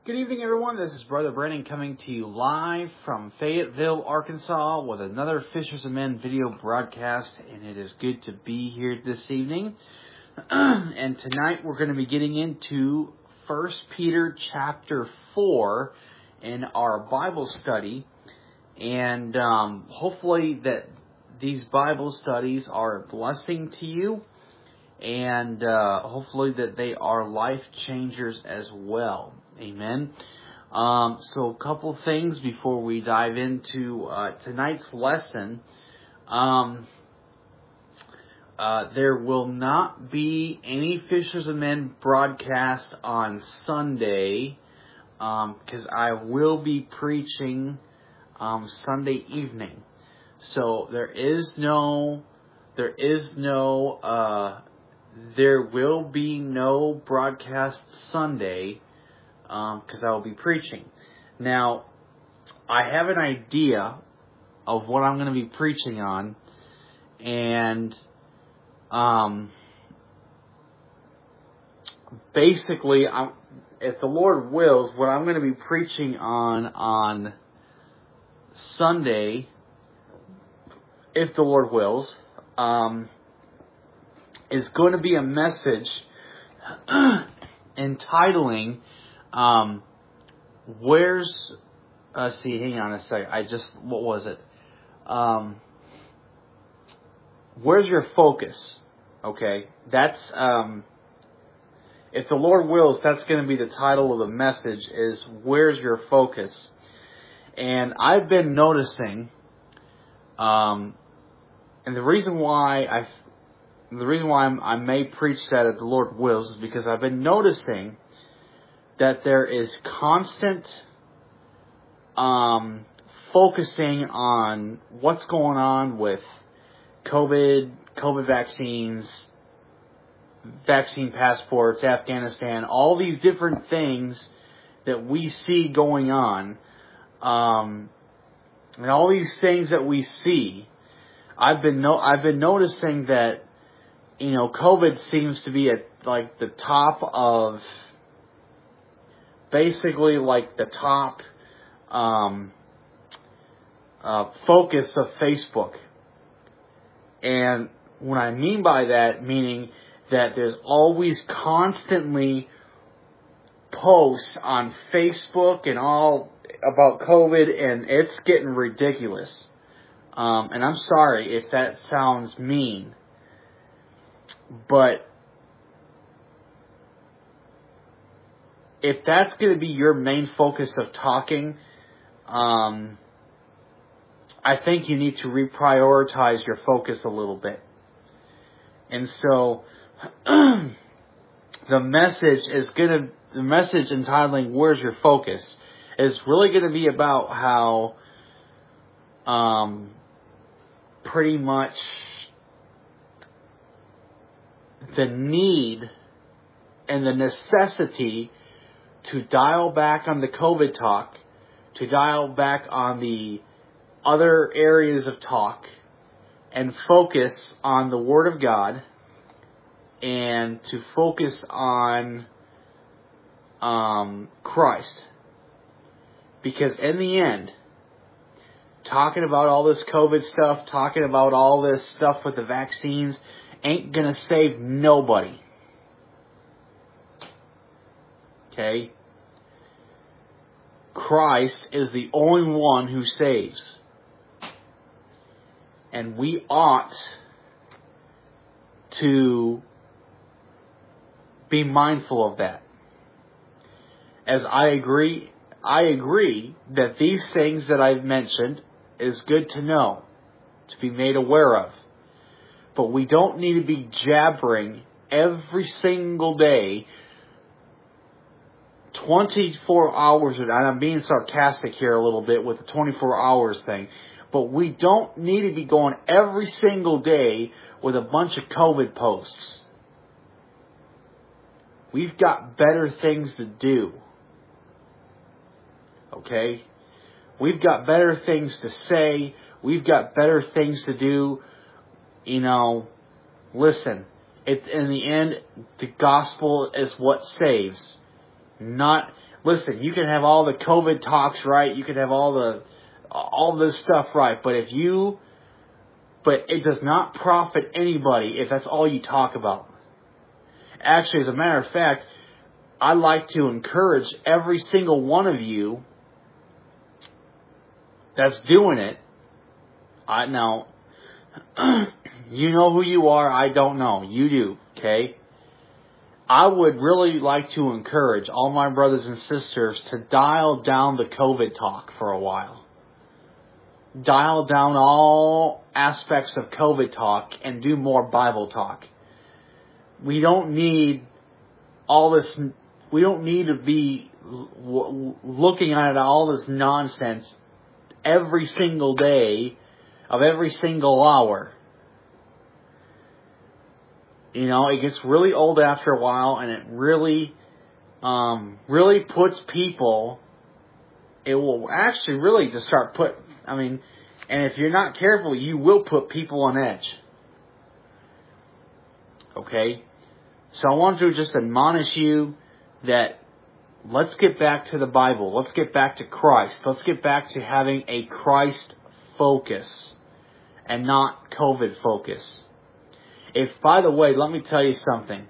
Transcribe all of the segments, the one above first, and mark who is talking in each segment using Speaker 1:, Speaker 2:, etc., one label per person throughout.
Speaker 1: Good evening, everyone. This is Brother Brandon coming to you live from Fayetteville, Arkansas with another Fishers of Men video broadcast, and it is good to be here this evening. And tonight we're going to be getting into 1 Peter chapter 4 in our Bible study, and hopefully that these Bible studies are a blessing to you, and hopefully that they are life changers as well. Amen. So a couple things before we dive into tonight's lesson. There will not be any Fishers of Men broadcast on Sunday because I will be preaching Sunday evening. So there will be no broadcast Sunday because I will be preaching. Now, I have an idea of what I'm going to be preaching on, and basically, if the Lord wills, what I'm going to be preaching on Sunday, if the Lord wills, is going to be a message entitling, hang on a second, what was it? Where's your focus? Okay, that's, if the Lord wills, that's going to be the title of the message, is Where's Your Focus? And I've been noticing, and the reason why I may preach that if the Lord wills is because I've been noticing that there is constant focusing on what's going on with COVID vaccines, vaccine passports, Afghanistan, all these different things that we see going on, and all these things that we see. I've been noticing that, COVID seems to be at like the top of, basically like the top focus of Facebook. And what I mean by that, meaning that there's always constantly posts on Facebook and all about COVID, and it's getting ridiculous. And I'm sorry if that sounds mean, but if that's going to be your main focus of talking, I think you need to reprioritize your focus a little bit. And so, the message entitling Where's Your Focus is really going to be about how pretty much the need and the necessity to dial back on the COVID talk, to dial back on the other areas of talk, and focus on the Word of God, and to focus on Christ. Because in the end, talking about all this COVID stuff, talking about all this stuff with the vaccines, ain't going to save nobody. Okay? Christ is the only one who saves. And we ought to be mindful of that. As I agree that these things that I've mentioned is good to know, to be made aware of. But we don't need to be jabbering every single day, 24 hours, and I'm being sarcastic here a little bit with the 24 hours thing, but we don't need to be going every single day with a bunch of COVID posts. We've got better things to do. Okay? We've got better things to say. We've got better things to do. Listen, in the end, the gospel is what saves. Not listen, you can have all the COVID talks right, you can have all this stuff right, but it does not profit anybody if that's all you talk about. Actually, as a matter of fact, I like to encourage every single one of you that's doing it. Now, you know who you are, I don't know. You do, okay? I would really like to encourage all my brothers and sisters to dial down the COVID talk for a while. Dial down all aspects of COVID talk and do more Bible talk. We don't need all this. We don't need to be looking at all this nonsense every single day of every single hour. You know, it gets really old after a while, and it really puts people. It will actually really just start and if you're not careful, you will put people on edge. Okay? So I want to just admonish you that let's get back to the Bible. Let's get back to Christ. Let's get back to having a Christ focus and not COVID focus. By the way, let me tell you something.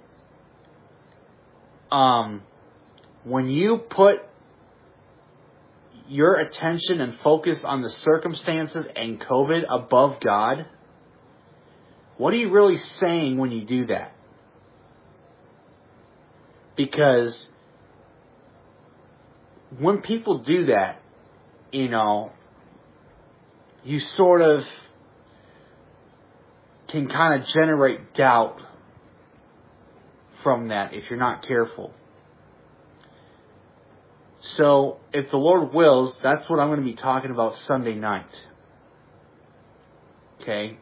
Speaker 1: When you put your attention and focus on the circumstances and COVID above God, what are you really saying when you do that? Because when people do that, you sort of can kind of generate doubt from that if you're not careful. So, if the Lord wills, that's what I'm going to be talking about Sunday night. Okay?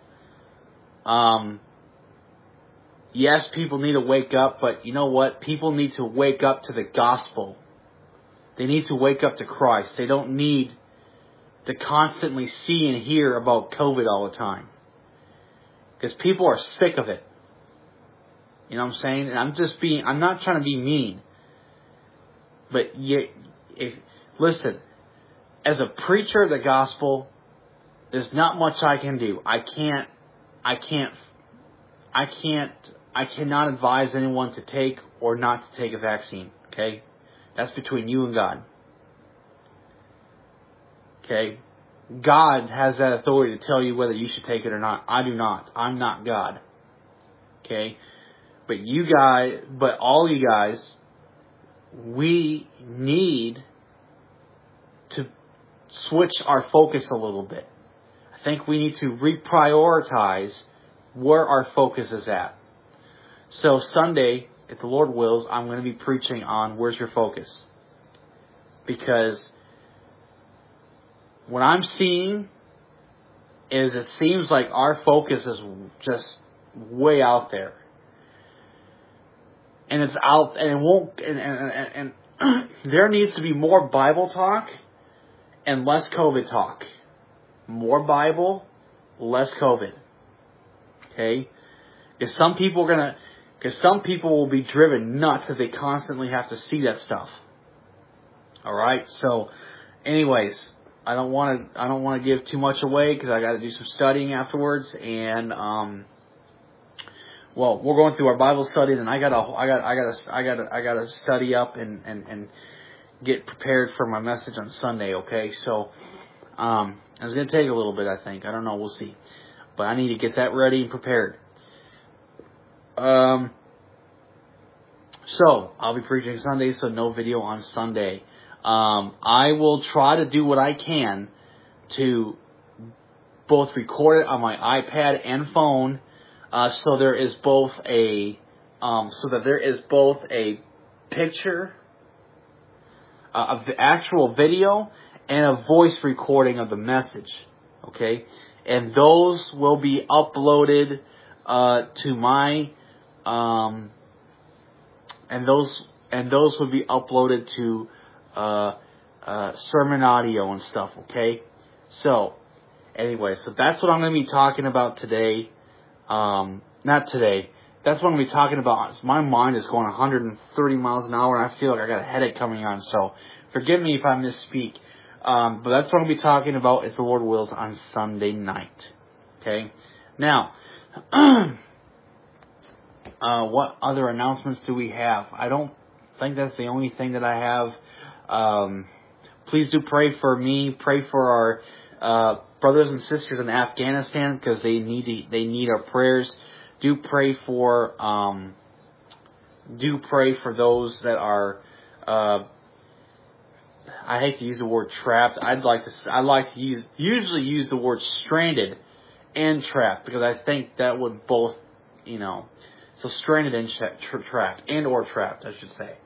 Speaker 1: Yes, people need to wake up, but you know what? People need to wake up to the gospel. They need to wake up to Christ. They don't need to constantly see and hear about COVID all the time. Because people are sick of it. You know what I'm saying? And I'm not trying to be mean. But listen, as a preacher of the gospel, there's not much I can do. I cannot advise anyone to take or not to take a vaccine. Okay? That's between you and God. Okay? God has that authority to tell you whether you should take it or not. I do not. I'm not God. Okay? But all you guys, we need to switch our focus a little bit. I think we need to reprioritize where our focus is at. So Sunday, if the Lord wills, I'm going to be preaching on where's your focus. Because what I'm seeing is it seems like our focus is just way out there. And it's out, and it won't, and there needs to be more Bible talk and less COVID talk. More Bible, less COVID. Okay? Because some people will be driven nuts if they constantly have to see that stuff. Alright? So, anyways, I don't want to give too much away because I got to do some studying afterwards, and we're going through our Bible study, and I gotta study up and get prepared for my message on Sunday. Okay, so it's gonna take a little bit. I think, I don't know, we'll see, but I need to get that ready and prepared. So I'll be preaching Sunday, so no video on Sunday. I will try to do what I can to both record it on my iPad and phone. So there is both a picture of the actual video and a voice recording of the message. Okay, and those will be uploaded to my and those will be uploaded to sermon audio and stuff. Okay, so anyway, so that's what I'm going to be talking about today. Not today. that's what I'm going to be talking about. My mind is going 130 miles an hour, and I feel like I got a headache coming on. So forgive me if I misspeak. But that's what I'm going to be talking about, if the Lord wills, on Sunday night. Okay? Now, what other announcements do we have? I don't think that's the only thing that I have. Please do pray for me. Pray for our brothers and sisters in Afghanistan, because they need our prayers. Do pray for those that are. I hate to use the word trapped. I like to usually use the word stranded and trapped, because I think that would both, so stranded and trapped, and or trapped, I should say.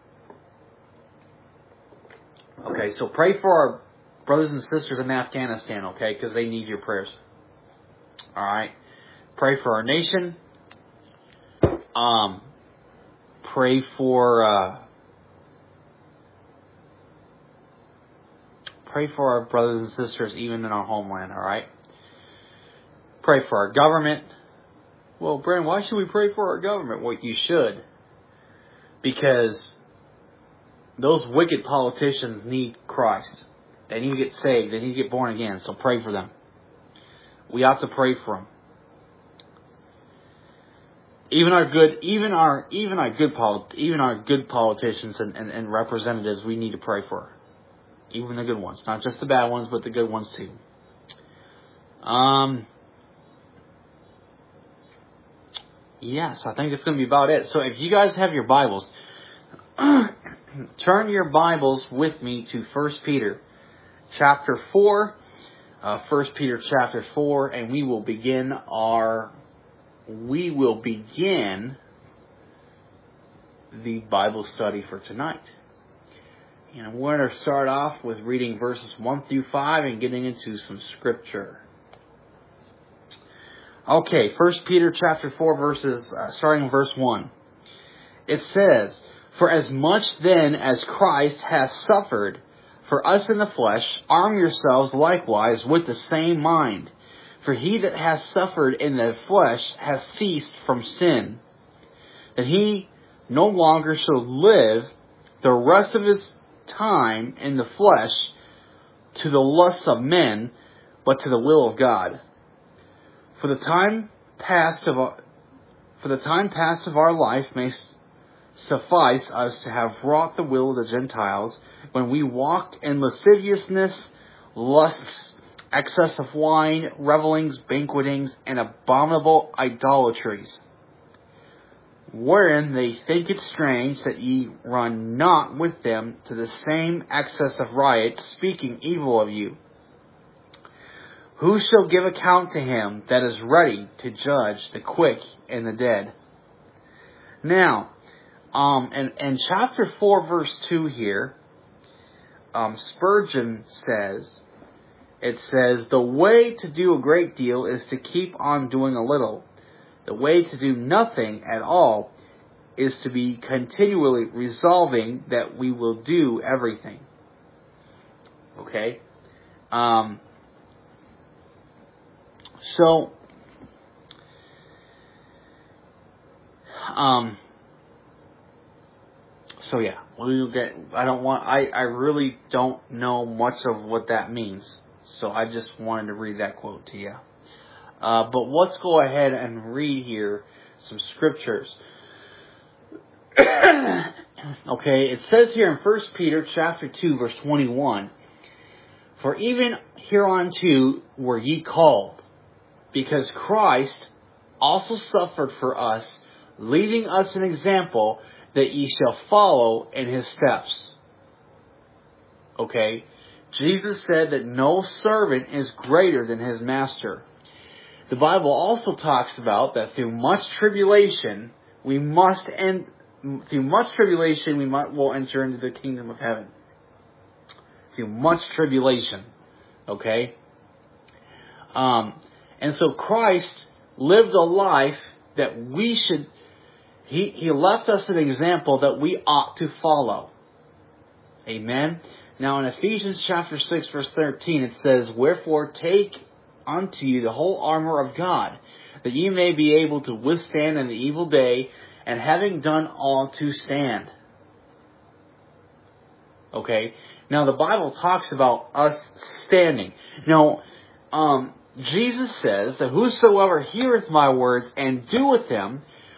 Speaker 1: Okay, so pray for our brothers and sisters in Afghanistan, okay, because they need your prayers. All right, pray for our nation. Pray for our brothers and sisters even in our homeland, all right? Pray for our government. Well, Brandon, why should we pray for our government? Well, you should. Because those wicked politicians need Christ. They need to get saved. They need to get born again. So pray for them. We ought to pray for them. Even our good politicians and representatives, we need to pray for. Even the good ones. Not just the bad ones, but the good ones too. Yes, I think that's going to be about it. So if you guys have your Bibles, turn your Bibles with me to 1 Peter chapter 4. 1 Peter chapter 4, and we will begin the Bible study for tonight. And we're going to start off with reading verses 1 through 5 and getting into some scripture. Okay, 1 Peter chapter 4, starting in verse 1. It says, "For as much then as Christ hath suffered for us in the flesh, arm yourselves likewise with the same mind. For he that hath suffered in the flesh hath ceased from sin, that he no longer shall live the rest of his time in the flesh to the lust of men, but to the will of God. For the time past of our life may suffice us to have wrought the will of the Gentiles, when we walked in lasciviousness, lusts, excess of wine, revellings, banquetings, and abominable idolatries, wherein they think it strange that ye run not with them to the same excess of riot, speaking evil of you. Who shall give account to him that is ready to judge the quick and the dead?" Now, in chapter 4, verse 2 here, Spurgeon says, it says, "The way to do a great deal is to keep on doing a little. The way to do nothing at all is to be continually resolving that we will do everything." Okay? So yeah, I really don't know much of what that means. So I just wanted to read that quote to you. But let's go ahead and read here some scriptures. Okay, it says here in 1 Peter chapter 2, verse 21, "For even hereunto were ye called, because Christ also suffered for us, leaving us an example that ye shall follow in his steps." Okay? Jesus said that no servant is greater than his master. The Bible also talks about that through much tribulation will enter into the kingdom of heaven. Through much tribulation. Okay? And so Christ lived a life that we should... He left us an example that we ought to follow. Amen? Now in Ephesians chapter 6, verse 13, it says, "Wherefore take unto you the whole armor of God, that ye may be able to withstand in the evil day, and having done all to stand. Okay? Now, the Bible talks about us standing. Now, Jesus says that whosoever heareth my words and doeth them,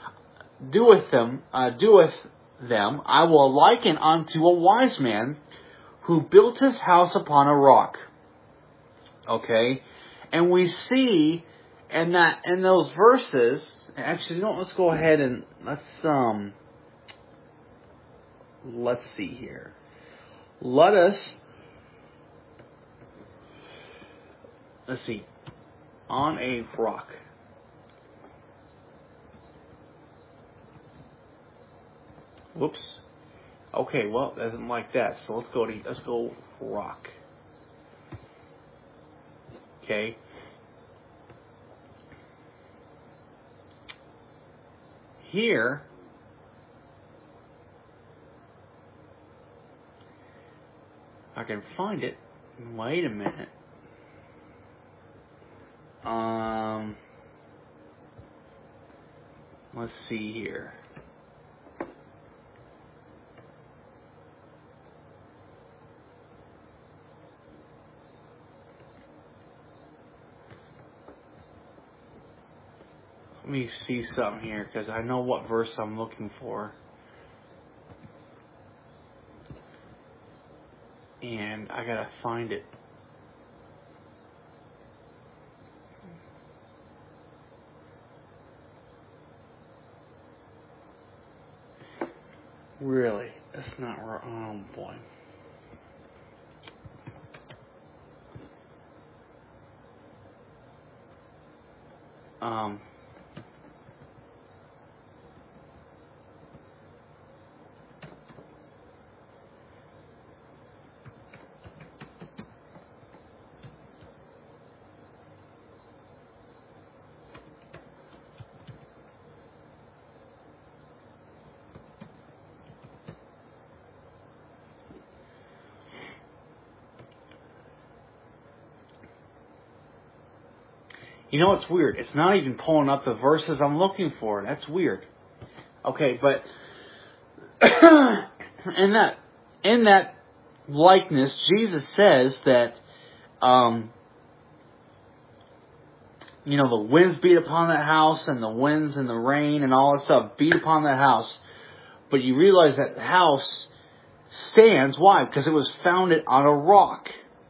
Speaker 1: I will liken unto a wise man who built his house upon a rock. Okay? And we see in those verses, actually, let's go ahead and let's see here. Let's see, on a rock. Whoops. Okay, well, it doesn't like that. So let's go rock. Okay. Here, I can find it. Wait a minute. Let's see here. Let me see something here, because I know what verse I'm looking for. And I gotta find it. Really? That's not right. Oh boy. You know what's weird? It's not even pulling up the verses I'm looking for. That's weird. Okay, but in that likeness, Jesus says that the winds beat upon that house, and the winds and the rain and all that stuff beat upon that house. But you realize that the house stands. Why? Because it was founded on a rock.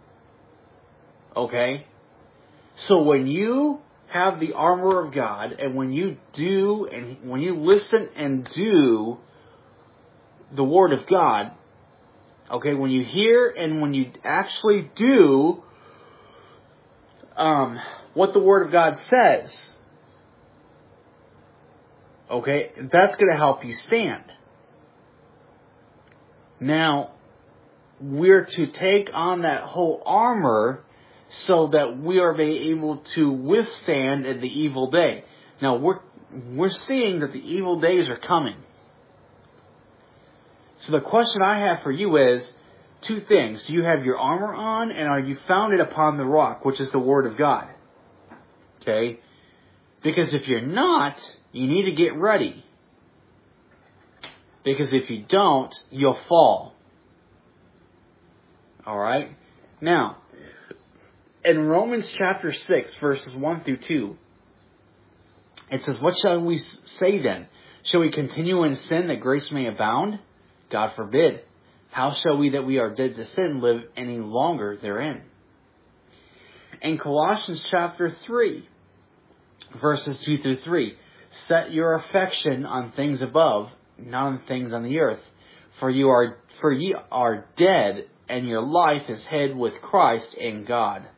Speaker 1: Okay? So when you have the armor of God, and when you listen and do the Word of God, okay, when you hear and when you actually do what the Word of God says, okay, that's going to help you stand. Now, we're to take on that whole armor so that we are able to withstand in the evil day. Now, we're seeing that the evil days are coming. So the question I have for you is two things. Do you have your armor on, and are you founded upon the rock, which is the Word of God? Okay? Because if you're not, you need to get ready. Because if you don't, you'll fall. Alright? Now, in Romans chapter 6, verses 1 through 2, it says, what shall we say then? Shall we continue in sin that grace may abound? God forbid. How shall we that we are dead to sin live any longer therein? In Colossians chapter 3, verses 2 through 3, set your affection on things above, not on things on the earth. For ye are dead, and your life is hid with Christ in God.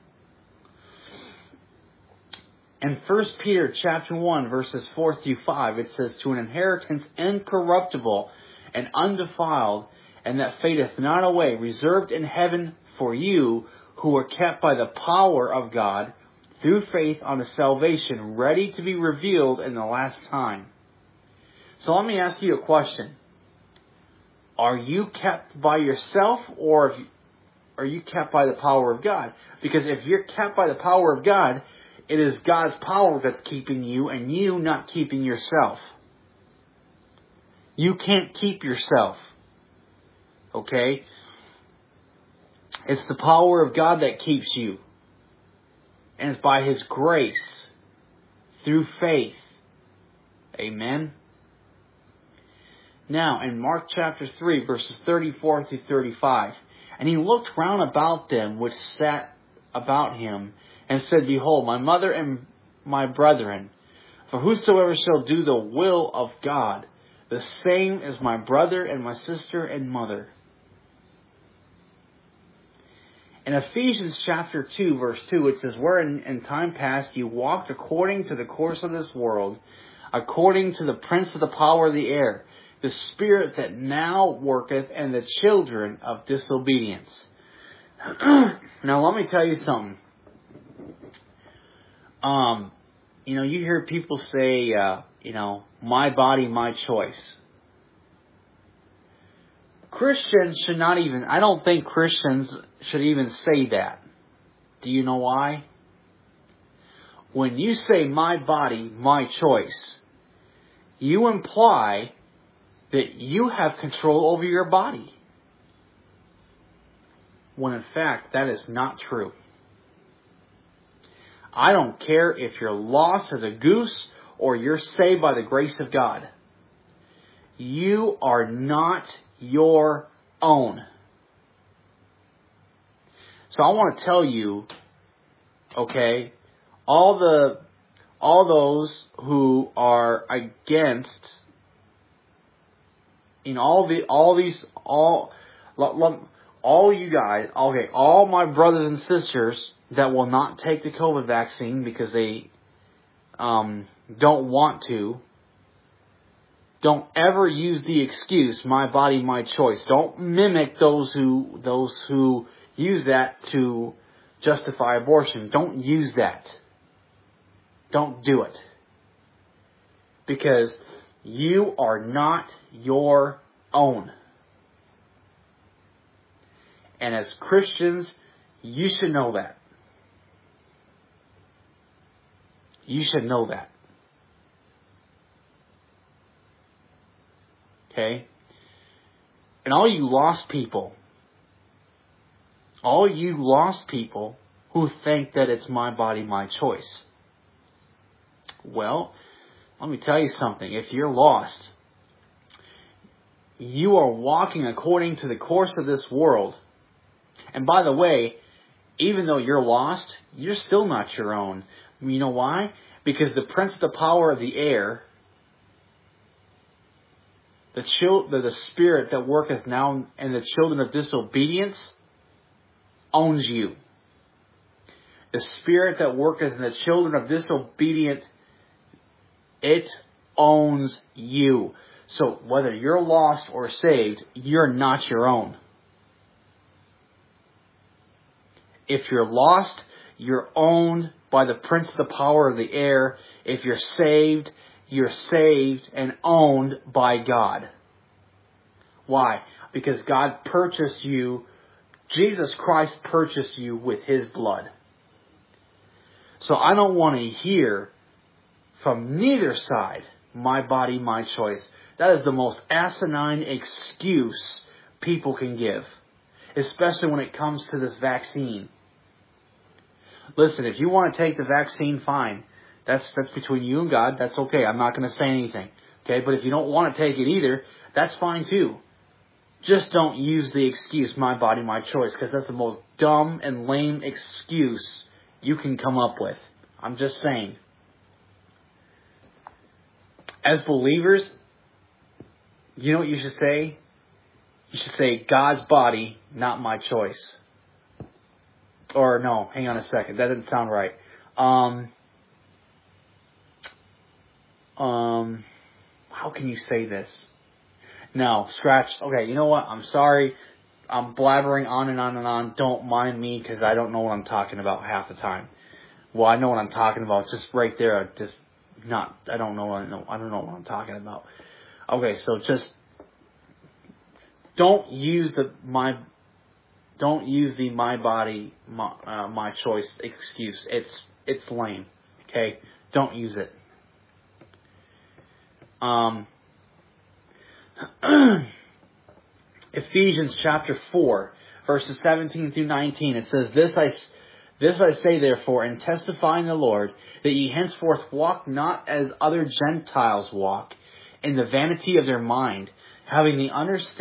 Speaker 1: In 1 Peter chapter 1, verses 4 through 5, it says, to an inheritance incorruptible and undefiled, and that fadeth not away, reserved in heaven for you, who are kept by the power of God, through faith unto salvation, ready to be revealed in the last time. So let me ask you a question. Are you kept by yourself, or are you kept by the power of God? Because if you're kept by the power of God, It is God's power that's keeping you and you not keeping yourself. You can't keep yourself. Okay? It's the power of God that keeps you. And it's by His grace. Through faith. Amen? Now, in Mark chapter 3, verses 34 through 35. And he looked round about them which sat about him, and said, Behold, my mother and my brethren, for whosoever shall do the will of God, the same is my brother and my sister and mother. In Ephesians chapter 2, verse 2, it says, Wherein in time past you walked according to the course of this world, according to the prince of the power of the air, the spirit that now worketh in the children of disobedience. Now let me tell you something. You hear people say, my body, my choice. Christians should not even, I don't think Christians should even say that. Do you know why? When you say my body, my choice, you imply that you have control over your body. When in fact, that is not true. I don't care if you're lost as a goose or you're saved by the grace of God. You are not your own. So I want to tell you, okay, all those who are against, all you guys, okay, all my brothers and sisters that will not take the COVID vaccine because they don't want to, don't ever use the excuse, my body, my choice. Don't mimic those who use that to justify abortion. Don't use that. Don't do it. Because you are not your own. And as Christians, you should know that. You should know that. Okay? And all you lost people who think that it's my body, my choice. Well, let me tell you something. If you're lost, you are walking according to the course of this world. And by the way, even though you're lost, you're still not your own. You know why? Because the prince of the power of the air, the spirit that worketh now in the children of disobedience, owns you. The spirit that worketh in the children of disobedience, it owns you. So whether you're lost or saved, you're not your own. If you're lost, you're owned by the prince of the power of the air. If you're saved and owned by God. Why? Because God purchased you, Jesus Christ purchased you with His blood. So I don't want to hear from neither side, my body, my choice. That is the most asinine excuse people can give. Especially when it comes to this vaccine. Listen, if you want to take the vaccine, fine. That's between you and God. That's okay. I'm not going to say anything. Okay? But if you don't want to take it either, that's fine too. Just don't use the excuse, my body, my choice. Because that's the most dumb and lame excuse you can come up with. I'm just saying. As believers, you know what you should say? You should say, God's body, not my choice. Or no, hang on a second. That didn't sound right. How can you say this? No, scratch. Okay, you know what? I'm sorry. I'm blabbering on and on and on. Don't mind me because I don't know what I'm talking about half the time. Well, I know what I'm talking about. It's just right there. I don't know what I'm talking about. Okay, so just don't use the my body, my choice excuse. It's lame. Okay? Don't use it. Ephesians chapter 4, verses 17 through 19, it says, This I say therefore, and testify in the Lord, that ye henceforth walk not as other Gentiles walk, in the vanity of their mind, having the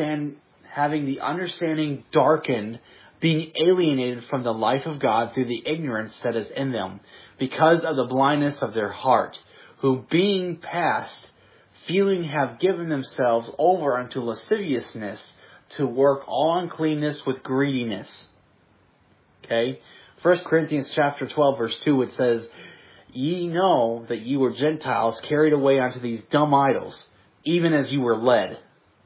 Speaker 1: understanding darkened, being alienated from the life of God through the ignorance that is in them, because of the blindness of their heart, who being past feeling have given themselves over unto lasciviousness, to work all uncleanness with greediness. Okay? 1 Corinthians chapter 12, verse 2, it says, Ye know that ye were Gentiles carried away unto these dumb idols, even as you were led.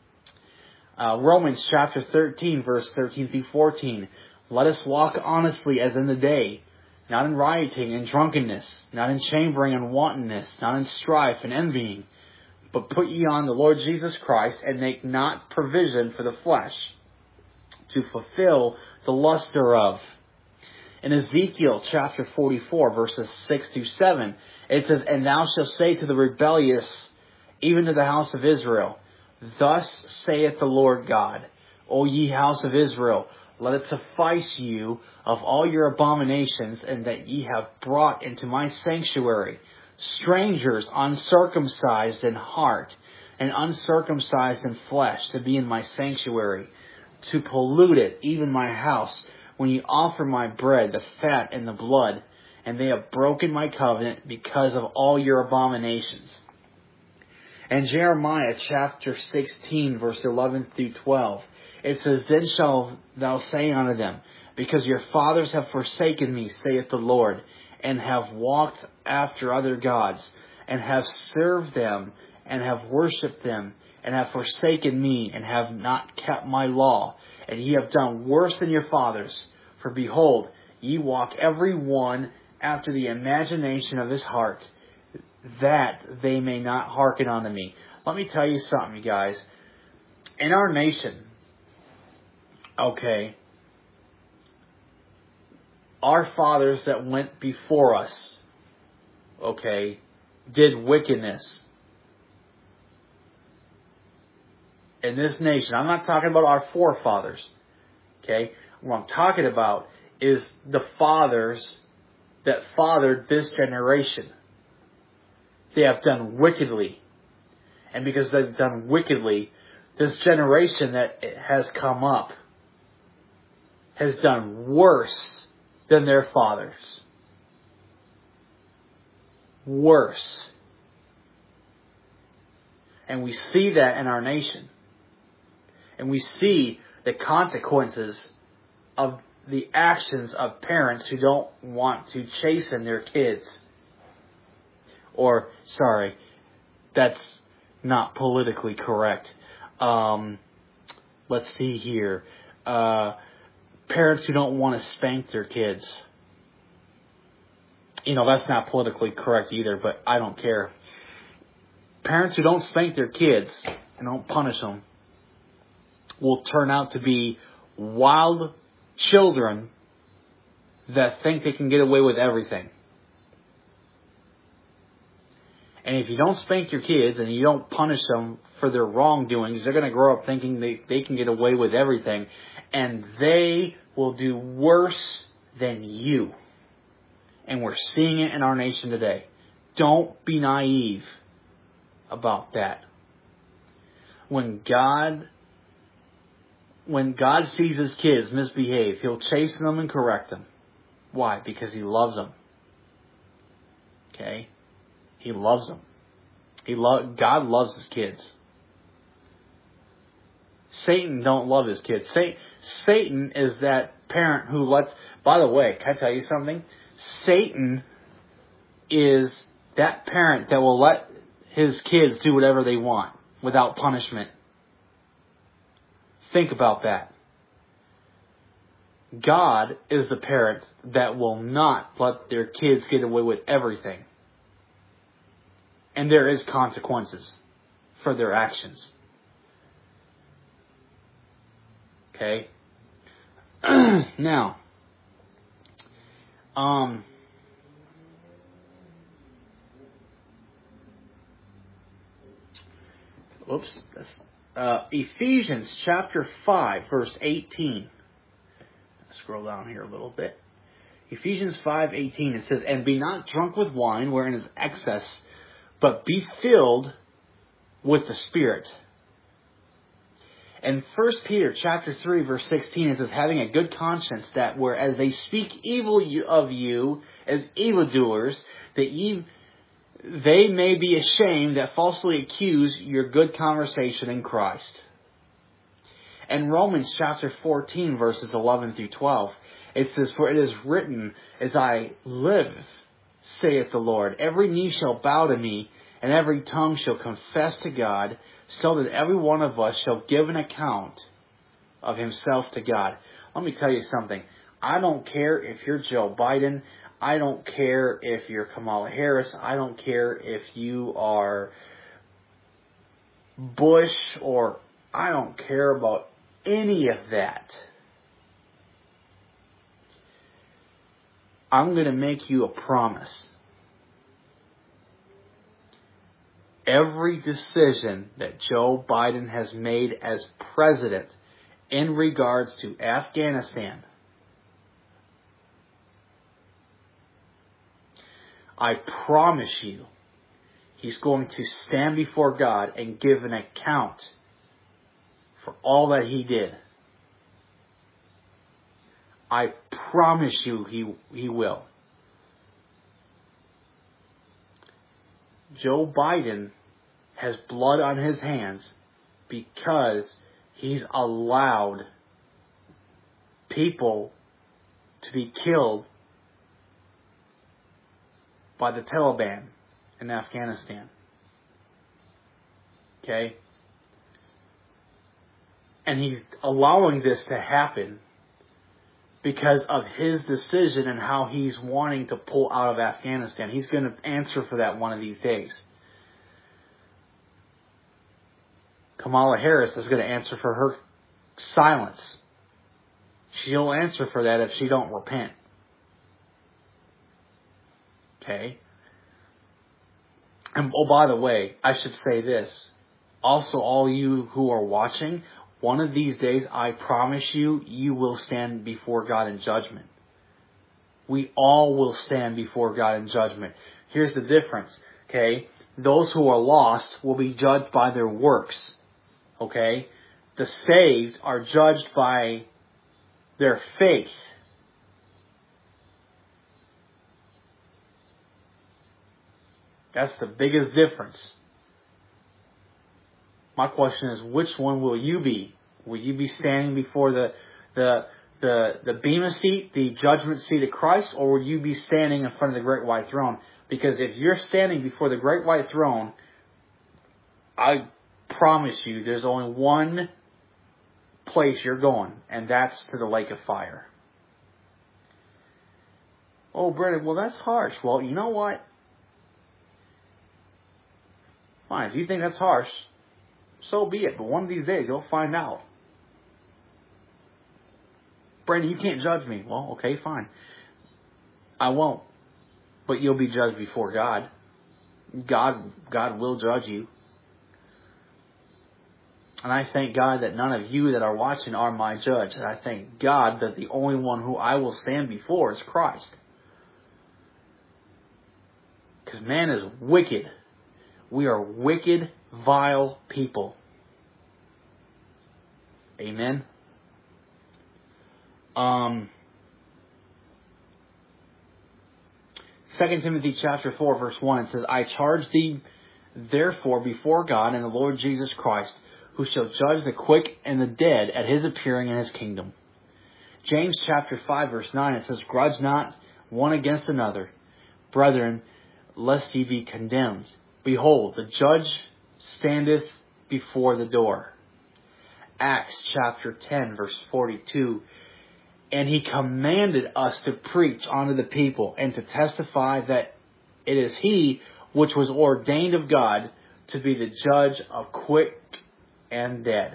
Speaker 1: Romans chapter 13, verse 13 through 14. Let us walk honestly as in the day, not in rioting and drunkenness, not in chambering and wantonness, not in strife and envying, but put ye on the Lord Jesus Christ, and make not provision for the flesh, to fulfill the lust thereof. In Ezekiel chapter 44, verses 6 through 7, it says, And thou shalt say to the rebellious, even to the house of Israel, Thus saith the Lord God, O ye house of Israel, let it suffice you of all your abominations, and that ye have brought into my sanctuary strangers uncircumcised in heart and uncircumcised in flesh, to be in my sanctuary, to pollute it, even my house, when ye offer my bread, the fat and the blood, and they have broken my covenant because of all your abominations. And Jeremiah chapter 16, verse 11 through 12, it says, Then shalt thou say unto them, Because your fathers have forsaken me, saith the Lord, and have walked after other gods, and have served them, and have worshipped them, and have forsaken me, and have not kept my law, and ye have done worse than your fathers. For behold, ye walk every one after the imagination of his heart, that they may not hearken unto me. Let me tell you something, you guys. In our nation, okay, our fathers that went before us, okay, did wickedness in this nation. I'm not talking about our forefathers, okay? What I'm talking about is the fathers that fathered this generation. They have done wickedly. And because they've done wickedly, this generation that has come up has done worse than their fathers. Worse. And we see that in our nation. And we see the consequences of the actions of parents who don't want to chasten their kids. Or, sorry, that's not politically correct. Let's see here. Parents who don't want to spank their kids. You know, that's not politically correct either, but I don't care. Parents who don't spank their kids and don't punish them will turn out to be wild children that think they can get away with everything. And if you don't spank your kids and you don't punish them for their wrongdoings, they're going to grow up thinking they can get away with everything. And they will do worse than you. And we're seeing it in our nation today. Don't be naive about that. When God sees his kids misbehave, he'll chasten them and correct them. Why? Because he loves them. Okay? He loves them. God loves his kids. Satan don't love his kids. Satan is that parent who lets... By the way, can I tell you something? Satan is that parent that will let his kids do whatever they want without punishment. Think about that. God is the parent that will not let their kids get away with everything. And there is consequences for their actions. Okay? Now, Ephesians chapter 5, verse 18. Scroll down here a little bit. Ephesians 5:18, it says, "And be not drunk with wine, wherein is excess, but be filled with the Spirit." And 1 Peter chapter 3, verse 16, it says, "Having a good conscience, that whereas they speak evil of you as evildoers, that they may be ashamed that falsely accuse your good conversation in Christ." And Romans chapter 14, verses 11 through 12, it says, "For it is written, as I live, saith the Lord, every knee shall bow to me, and every tongue shall confess to God, so that every one of us shall give an account of himself to God." Let me tell you something. I don't care if you're Joe Biden. I don't care if you're Kamala Harris. I don't care if you are Bush, or I don't care about any of that. I'm going to make you a promise. Every decision that Joe Biden has made as president in regards to Afghanistan, I promise you, he's going to stand before God and give an account for all that he did. I promise you he will. Joe Biden has blood on his hands because he's allowed people to be killed by the Taliban in Afghanistan. Okay? And he's allowing this to happen because of his decision and how he's wanting to pull out of Afghanistan. He's going to answer for that one of these days. Kamala Harris is going to answer for her silence. She'll answer for that if she don't repent. Okay? And oh, by the way, I should say this. Also, all you who are watching, one of these days, I promise you, you will stand before God in judgment. We all will stand before God in judgment. Here's the difference, okay? Those who are lost will be judged by their works, okay? The saved are judged by their faith. That's the biggest difference. My question is, which one will you be? Will you be standing before the bema seat, the judgment seat of Christ, or will you be standing in front of the great white throne? Because if you're standing before the great white throne, I promise you there's only one place you're going, and that's to the lake of fire. Oh, Brennan, well, that's harsh. Well, you know what? Fine, if you think that's harsh, so be it. But one of these days, you'll find out. Brandon, you can't judge me. Well, okay, fine. I won't. But you'll be judged before God. God will judge you. And I thank God that none of you that are watching are my judge. And I thank God that the only one who I will stand before is Christ. Because man is wicked. We are wicked, vile people. Amen. 2 Timothy chapter 4, verse 1, it says, "I charge thee therefore before God and the Lord Jesus Christ, who shall judge the quick and the dead at his appearing in his kingdom." James chapter 5, verse 9, it says, "Grudge not one against another, brethren, lest ye be condemned. Behold, the judge standeth before the door." Acts chapter 10, verse 42, "And he commanded us to preach unto the people, and to testify that it is he which was ordained of God to be the judge of quick and dead."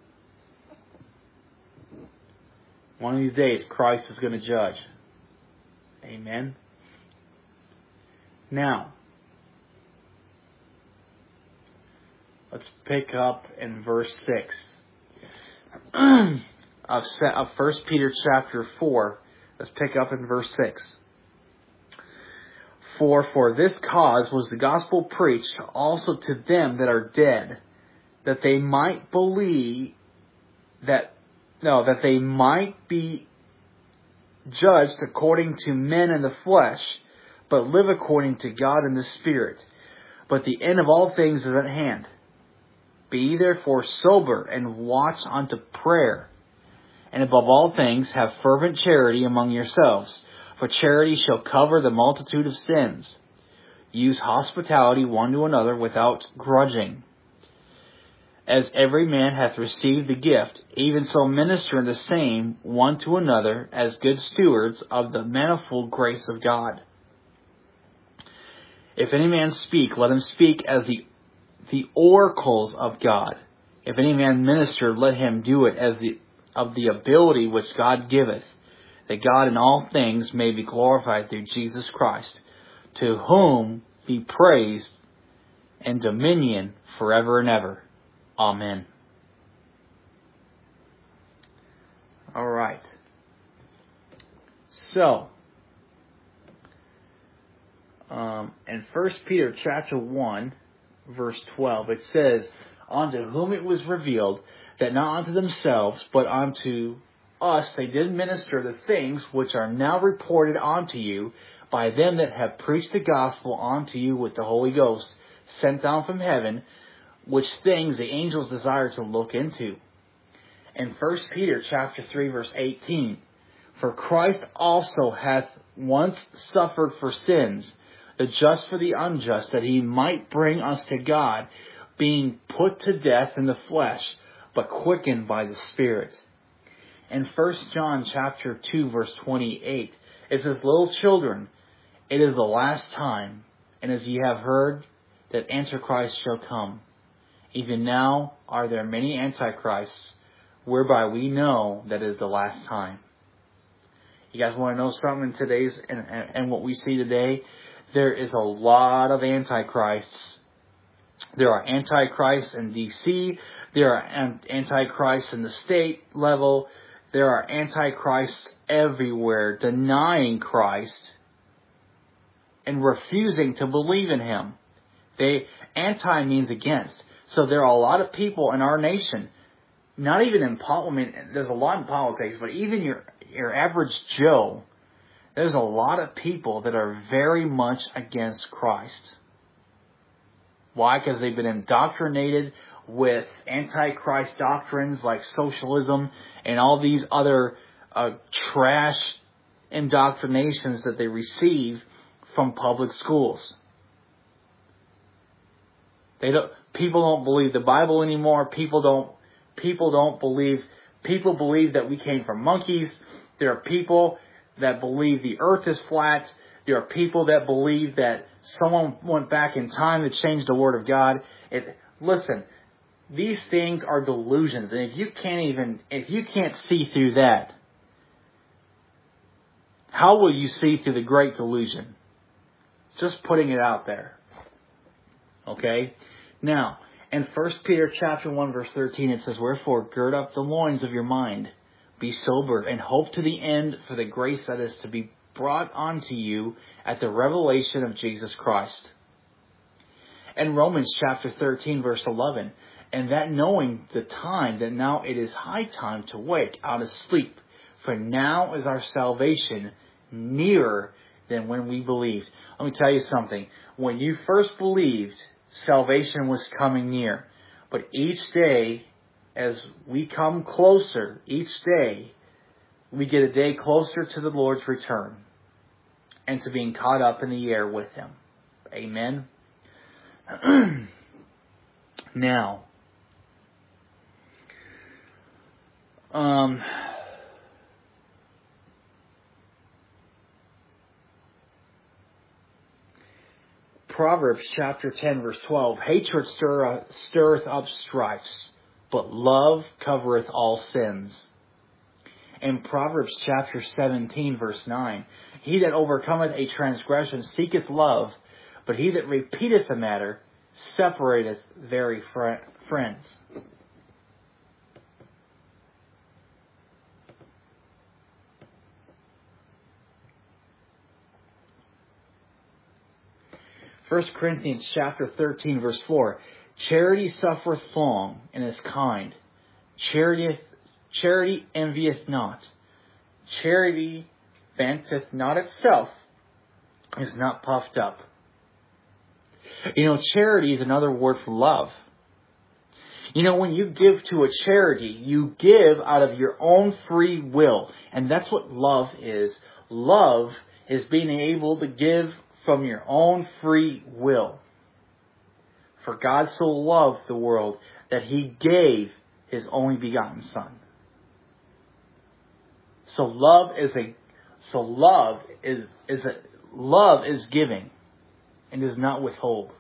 Speaker 1: One of these days, Christ is going to judge. Amen. Now, Let's pick up in verse 6 of 1 Peter chapter 4. Let's pick up in verse 6. For this cause was the gospel preached also to them that are dead, that they might believe that they might be judged according to men in the flesh, but live according to God in the Spirit. But the end of all things is at hand. Be ye therefore sober, and watch unto prayer. And above all things, have fervent charity among yourselves, for charity shall cover the multitude of sins. Use hospitality one to another without grudging. As every man hath received the gift, even so minister in the same one to another as good stewards of the manifold grace of God. If any man speak, let him speak as the oracles of God. If any man minister, let him do it as of the ability which God giveth, that God in all things may be glorified through Jesus Christ, to whom be praise and dominion forever and ever. Amen. All right. So, in 1 Peter chapter 1, verse 12, it says, unto whom it was revealed that not unto themselves, but unto us they did minister the things which are now reported unto you by them that have preached the gospel unto you with the Holy Ghost, sent down from heaven, which things the angels desire to look into. In 1 Peter chapter 3, verse 18, for Christ also hath once suffered for sins, the just for the unjust, that he might bring us to God, being put to death in the flesh, but quickened by the Spirit. In 1 John chapter 2, verse 28, it says, little children, it is the last time, and as ye have heard, that Antichrist shall come. Even now are there many antichrists, whereby we know that it is the last time. You guys want to know something in today's and what we see today? There is a lot of antichrists. There are antichrists in D.C. There are antichrists in the state level. There are antichrists everywhere, denying Christ and refusing to believe in Him. Anti means against. So there are a lot of people in our nation, not even in politics. There's a lot in politics, but even your average Joe, there's a lot of people that are very much against Christ. Why? Because they've been indoctrinated with antichrist doctrines like socialism and all these other trash indoctrinations that they receive from public schools. People don't believe the Bible anymore. People don't believe. People believe that we came from monkeys. There are people that believe the earth is flat. There are people that believe that someone went back in time to change the Word of God. Listen, these things are delusions, and if you can't see through that, how will you see through the great delusion? Just putting it out there. Okay? Now, in 1 Peter chapter 1, verse 13, it says, wherefore gird up the loins of your mind, be sober, and hope to the end for the grace that is to be brought unto you at the revelation of Jesus Christ. In Romans chapter 13, verse 11, and that knowing the time, that now it is high time to wake out of sleep, for now is our salvation nearer than when we believed. Let me tell you something. When you first believed, salvation was coming near. But each day, as we come closer, each day, we get a day closer to the Lord's return and to being caught up in the air with Him. Amen. Now, Proverbs chapter 10, verse 12, hatred stirreth up strifes, but love covereth all sins. In Proverbs chapter 17, verse 9, he that overcometh a transgression seeketh love, but he that repeateth the matter separateth very friends. First Corinthians chapter 13, verse 4. Charity suffereth long and is kind. Charity envieth not. Charity vaunteth not itself, is not puffed up. Charity is another word for love. When you give to a charity, you give out of your own free will. And that's what love is. Love is being able to give from your own free will. For God so loved the world that He gave His only begotten Son. So love is giving and does not withhold.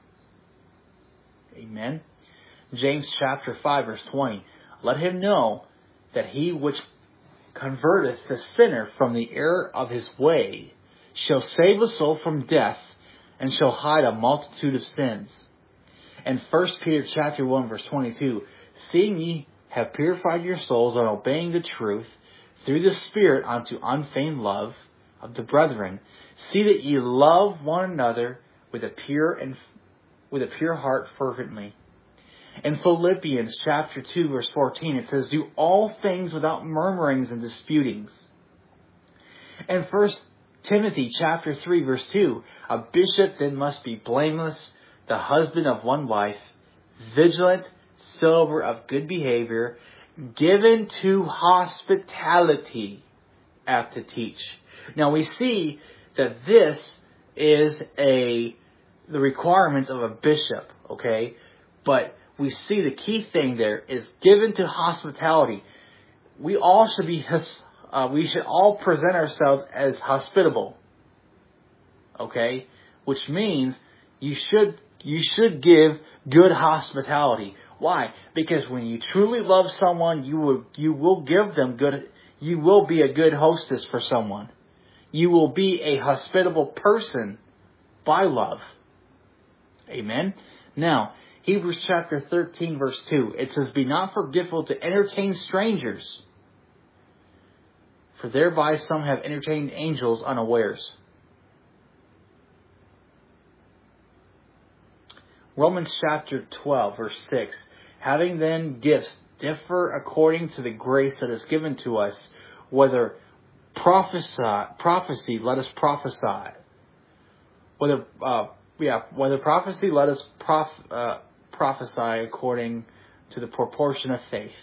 Speaker 1: Amen. James chapter 5 verse 20. Let him know that he which converteth the sinner from the error of his way shall save a soul from death and shall hide a multitude of sins. And 1 Peter chapter 1 verse 22. Seeing ye have purified your souls on obeying the truth through the Spirit unto unfeigned love of the brethren, see that ye love one another with a pure heart fervently. In Philippians chapter 2 verse 14 it says, do all things without murmurings and disputings. And 1 Timothy chapter 3 verse 2, a bishop then must be blameless, the husband of one wife, vigilant, sober, of good behavior, given to hospitality, apt to teach. Now we see that this is the requirement of a bishop, okay? But we see the key thing there is given to hospitality. We should all present ourselves as hospitable, okay? Which means you should give good hospitality. Why? Because when you truly love someone, you will give them good. You will be a good hostess for someone. You will be a hospitable person by love. Amen. Now, Hebrews chapter 13 verse 2. It says, be not forgetful to entertain strangers, for thereby some have entertained angels unawares. Romans chapter 12 verse 6. Having then gifts differ according to the grace that is given to us, whether prophecy, let us prophesy. Whether prophecy, let us prophesy according to the proportion of faith.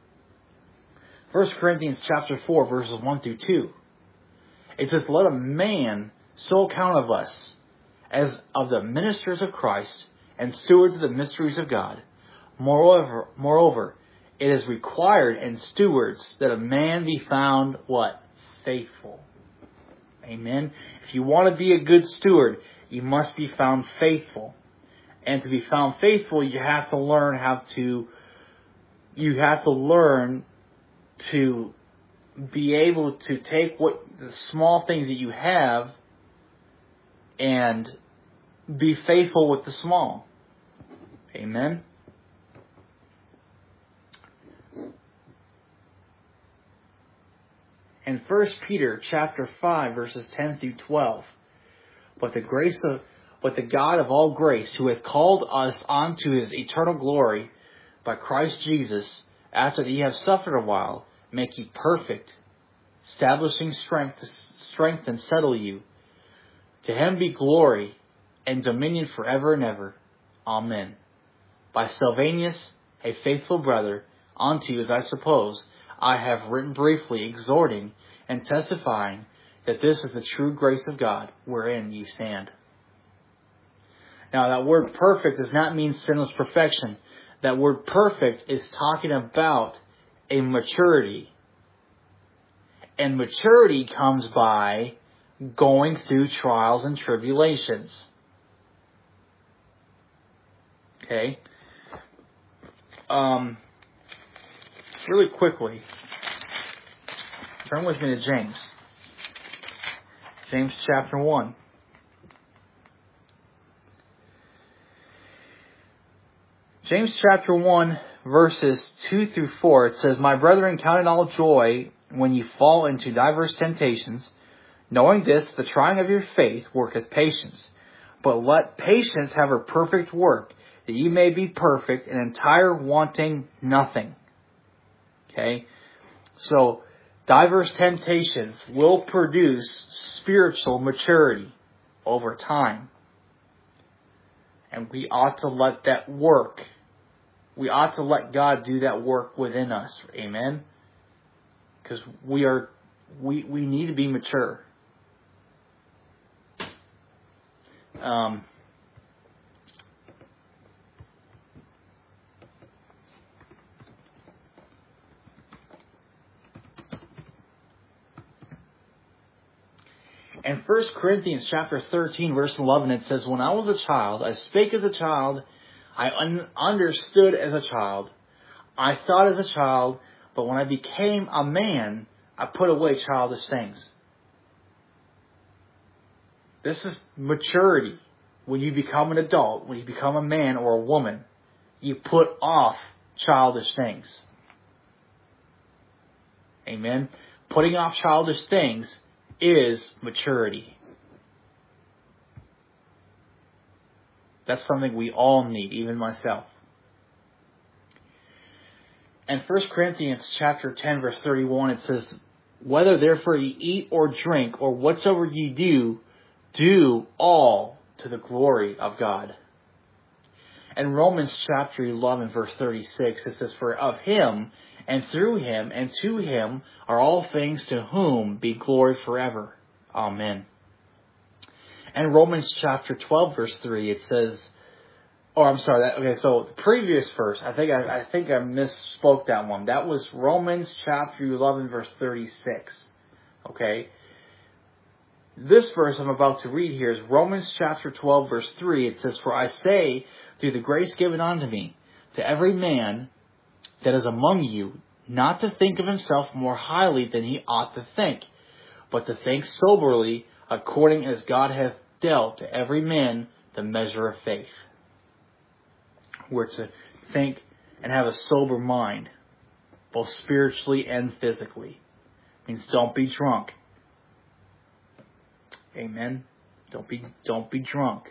Speaker 1: 1 Corinthians chapter 4 verses 1 through 2. It says, let a man so account of us as of the ministers of Christ and stewards of the mysteries of God. Moreover, it is required in stewards that a man be found, what? Faithful. Amen. If you want to be a good steward, you must be found faithful. And to be found faithful, you have to learn to be able to take the small things that you have and be faithful with the small. Amen. In 1 Peter chapter 5 verses 10 through 12. But the God of all grace, who hath called us unto His eternal glory by Christ Jesus, after that ye have suffered a while, make you perfect, establishing strength and settle you. To Him be glory and dominion forever and ever. Amen. By Silvanus, a faithful brother, unto you, as I suppose, I have written briefly, exhorting and testifying that this is the true grace of God, wherein ye stand. Now, that word perfect does not mean sinless perfection. That word perfect is talking about a maturity. And maturity comes by going through trials and tribulations. Okay? Really quickly, turn with me to James. James chapter 1. James chapter 1, verses 2 through 4, it says, My brethren, count it all joy when ye fall into diverse temptations, knowing this, the trying of your faith worketh patience. But let patience have her perfect work, that ye may be perfect and entire, wanting nothing. Okay? So, diverse temptations will produce spiritual maturity over time. And we ought to let that work. We ought to let God do that work within us. Amen? Because we need to be mature. In 1 Corinthians chapter 13, verse 11, it says, When I was a child, I spake as a child, I understood as a child, I thought as a child, but when I became a man, I put away childish things. This is maturity. When you become an adult, when you become a man or a woman, you put off childish things. Amen? Putting off childish things is maturity. That's something we all need, even myself. In 1 Corinthians chapter 10, verse 31, it says, Whether therefore ye eat or drink, or whatsoever ye do, do all to the glory of God. In Romans chapter 11, verse 36, it says, For of him, and through him, and to him are all things, to whom be glory forever. Amen. In Romans chapter 12, verse 3, it says, so the previous verse, I think I misspoke that one. That was Romans chapter 11, verse 36. Okay? This verse I'm about to read here is Romans chapter 12, verse 3. It says, For I say, through the grace given unto me, to every man that is among you, not to think of himself more highly than he ought to think, but to think soberly, according as God hath dealt to every man the measure of faith. We're to think and have a sober mind, both spiritually and physically. It means don't be drunk. Amen. Don't be drunk.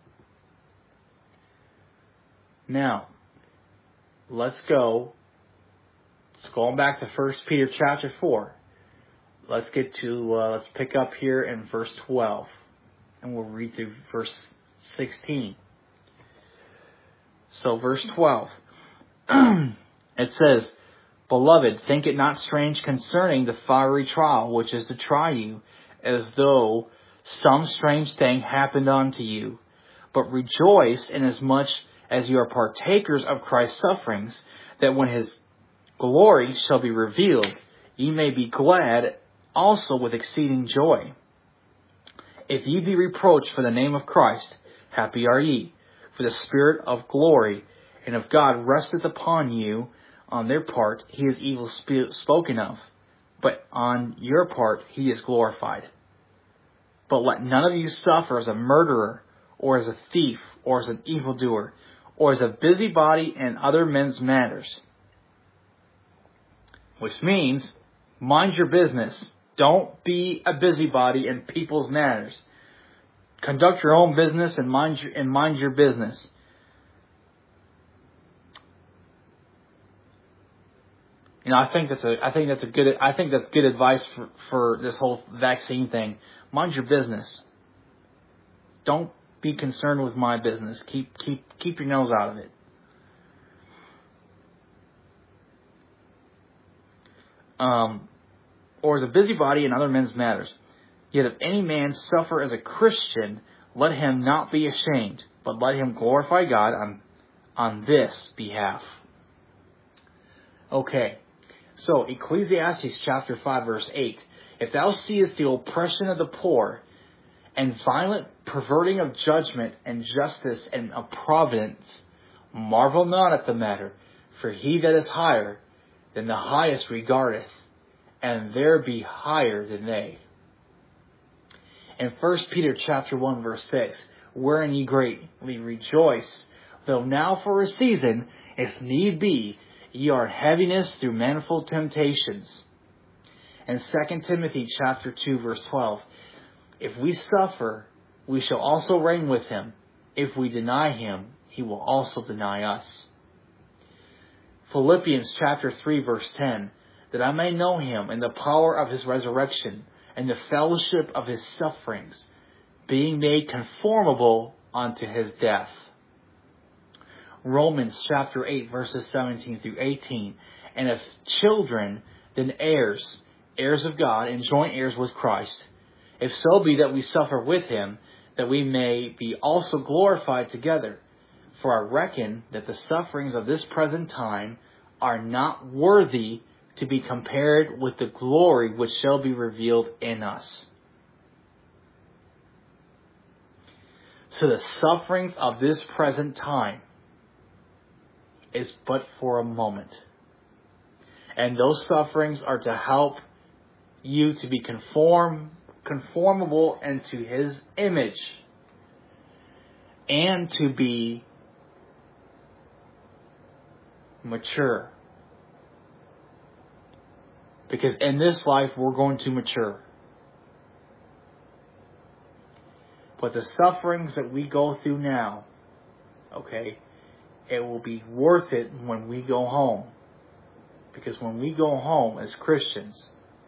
Speaker 1: Now, let's go. It's going back to 1 Peter chapter 4. Let's pick up here in verse 12. And we'll read through verse 16. So verse 12. It says, Beloved, think it not strange concerning the fiery trial, which is to try you, as though some strange thing happened unto you. But rejoice inasmuch as you are partakers of Christ's sufferings, that when his glory shall be revealed, ye may be glad also with exceeding joy. If ye be reproached for the name of Christ, happy are ye, for the Spirit of glory and of God resteth upon you. On their part he is evil spoken of, but on your part he is glorified. But let none of you suffer as a murderer, or as a thief, or as an evildoer, or as a busybody in other men's matters. Which means, mind your business. Don't be a busybody in people's matters. Conduct your own business and mind your business. You know, I think that's good advice for this whole vaccine thing. Mind your business. Don't be concerned with my business. Keep your nose out of it. Or as a busybody in other men's matters. Yet if any man suffer as a Christian, let him not be ashamed, but let him glorify God on this behalf. Okay, so Ecclesiastes chapter 5 verse 8. If thou seest the oppression of the poor, and violent perverting of judgment and justice and of providence, marvel not at the matter, for he that is higher than the highest regardeth, and there be higher than they. In 1 Peter chapter 1 verse 6, wherein ye greatly rejoice, though now for a season, if need be, ye are in heaviness through manifold temptations. And 2 Timothy chapter 2 verse 12, if we suffer, we shall also reign with him. If we deny him, he will also deny us. Philippians chapter 3 verse 10, that I may know him and the power of his resurrection and the fellowship of his sufferings, being made conformable unto his death. Romans chapter 8 verses 17 through 18, and if children, then heirs, heirs of God and joint heirs with Christ, if so be that we suffer with him, that we may be also glorified together. For I reckon that the sufferings of this present time are not worthy to be compared with the glory which shall be revealed in us. So the sufferings of this present time is but for a moment. And those sufferings are to help you to be conformable into his image, and to be mature. Because in this life we're going to mature. But the sufferings that we go through now, okay, it will be worth it when we go home. Because when we go home as Christians,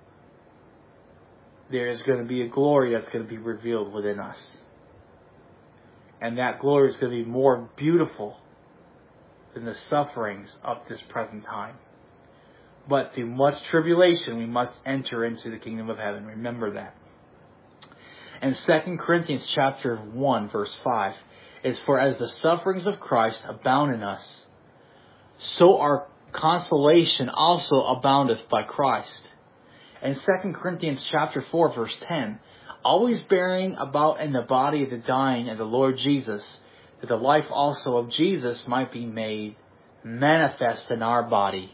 Speaker 1: there is going to be a glory that's going to be revealed within us. And that glory is going to be more beautiful than the sufferings of this present time. But through much tribulation, we must enter into the kingdom of heaven. Remember that. And 2 Corinthians chapter 1, verse 5, is for as the sufferings of Christ abound in us, so our consolation also aboundeth by Christ. And 2 Corinthians chapter 4, verse 10, always bearing about in the body the dying of the Lord Jesus, that the life also of Jesus might be made manifest in our body.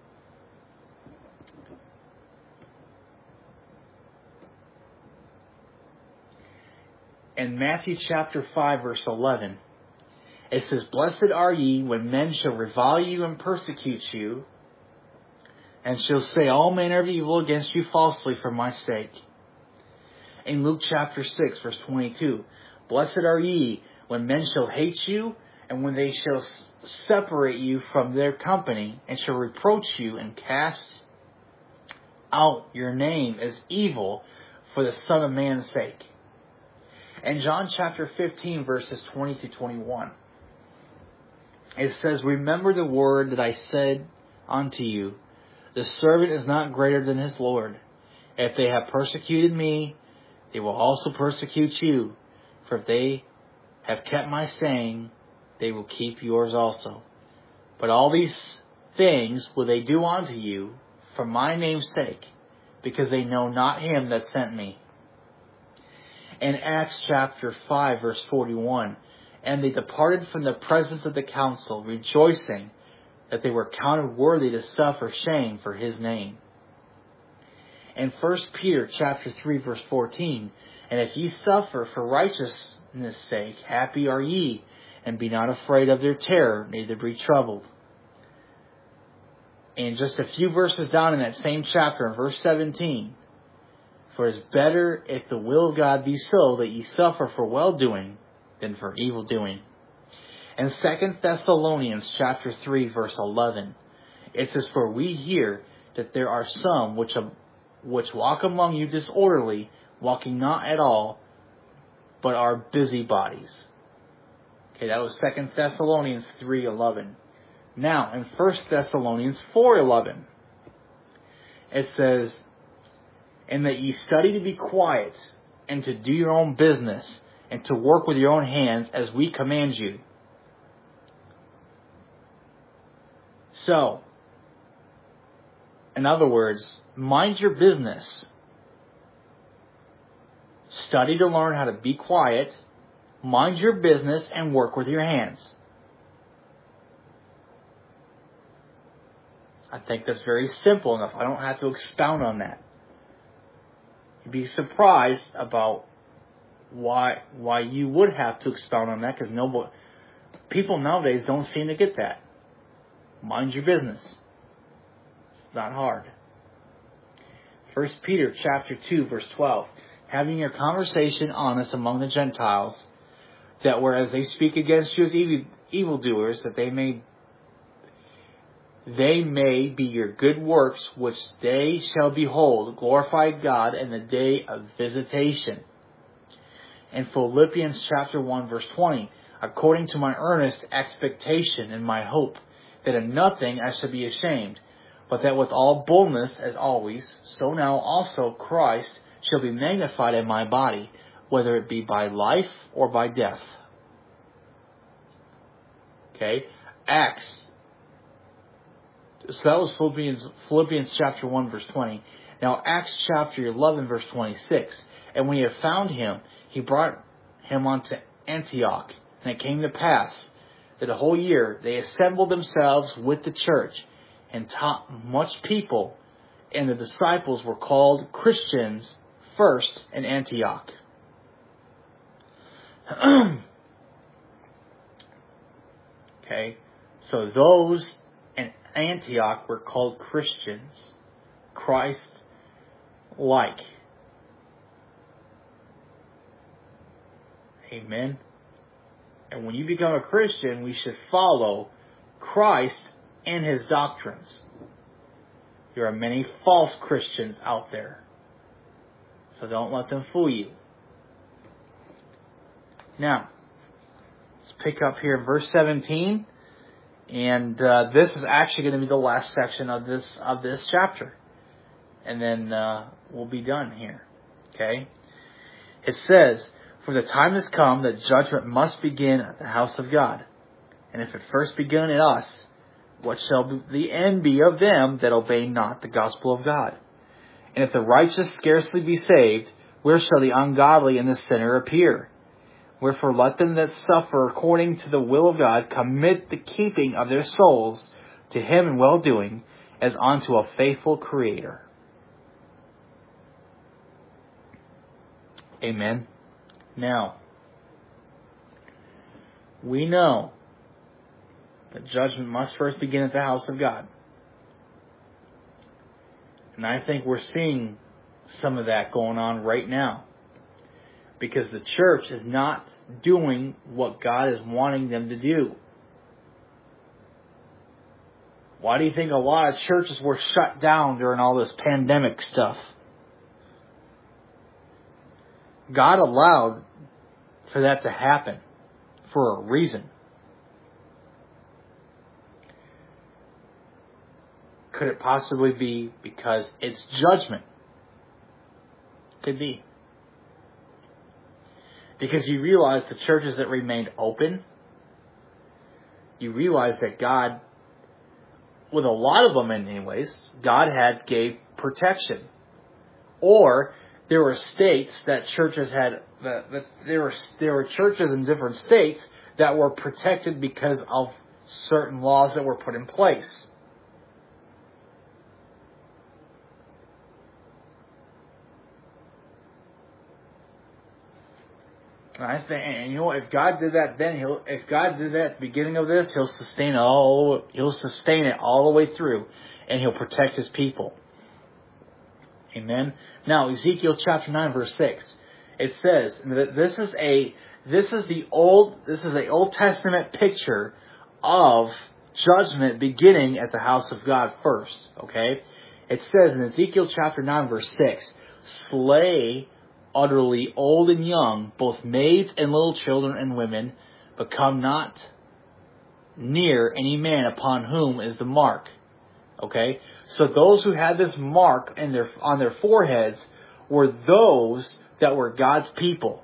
Speaker 1: In Matthew chapter 5, verse 11, it says, blessed are ye when men shall revile you and persecute you, and shall say all manner of evil against you falsely for my sake. In Luke chapter 6, verse 22, blessed are ye when men shall hate you, and when they shall separate you from their company, and shall reproach you, and cast out your name as evil for the Son of Man's sake. In John chapter 15, verses 20 to 21, it says, remember the word that I said unto you, the servant is not greater than his Lord. If they have persecuted me, they will also persecute you. For if they have kept my saying, they will keep yours also. But all these things will they do unto you for my name's sake, because they know not him that sent me. In Acts chapter 5, verse 41, and they departed from the presence of the council, rejoicing that they were counted worthy to suffer shame for his name. In 1 Peter chapter 3, verse 14, and if ye suffer for righteousness' sake, happy are ye, and be not afraid of their terror, neither be troubled. And just a few verses down in that same chapter, in verse 17, for it is better, if the will of God be so, that ye suffer for well-doing than for evil-doing. And 2 Thessalonians chapter 3, verse 11, it says, for we hear that there are some which walk among you disorderly, walking not at all, but are busybodies. Okay, that was 2 Thessalonians 3:11. Now, in 1 Thessalonians 4:11, it says, and that ye study to be quiet, and to do your own business, and to work with your own hands, as we command you. So, in other words, mind your business. Study to learn how to be quiet, mind your business, and work with your hands. I think that's very simple enough. I don't have to expound on that. You'd be surprised about why you would have to expound on that, because people nowadays don't seem to get that. Mind your business. It's not hard. 1 Peter chapter 2, verse 12. Having your conversation honest among the Gentiles, that whereas they speak against you as evildoers, that they may be your good works, which they shall behold, glorify God in the day of visitation. In Philippians chapter 1, verse 20, according to my earnest expectation and my hope, that in nothing I shall be ashamed, but that with all boldness, as always, so now also Christ shall be magnified in my body, whether it be by life or by death. Okay? Acts. So that was Philippians chapter 1, verse 20. Now Acts chapter 11, verse 26. And when he had found him, he brought him unto Antioch. And it came to pass that a whole year they assembled themselves with the church and taught much people. And the disciples were called Christians first in Antioch. Okay, so those in Antioch were called Christians, Christ-like. Amen. And when you become a Christian, we should follow Christ and His doctrines. There are many false Christians out there, so don't let them fool you. Now, let's pick up here in verse 17, and this is actually going to be the last section of this chapter, and then we'll be done here. Okay? It says, "For the time has come that judgment must begin at the house of God. And if it first begun at us, what shall the end be of them that obey not the gospel of God? And if the righteous scarcely be saved, where shall the ungodly and the sinner appear? Wherefore let them that suffer according to the will of God commit the keeping of their souls to Him in well-doing, as unto a faithful Creator." Amen. Now, we know that judgment must first begin at the house of God. And I think we're seeing some of that going on right now, because the church is not doing what God is wanting them to do. Why do you think a lot of churches were shut down during all this pandemic stuff? God allowed for that to happen for a reason. Could it possibly be because it's judgment? Could be. Because you realize the churches that remained open, you realize that God, with a lot of them anyways, God gave protection. Or there were states that churches had, there were churches in different states that were protected because of certain laws that were put in place. And you know, if God did that then, if God did that at the beginning of this, He'll sustain it all the way through, and He'll protect His people. Amen. Now, Ezekiel chapter 9, verse 6. It says that this is the Old Testament picture of judgment beginning at the house of God first. Okay? It says in Ezekiel chapter 9, verse 6, "Slay utterly old and young, both maids and little children and women, but come not near any man upon whom is the mark." Okay? So those who had this mark on their foreheads were those that were God's people.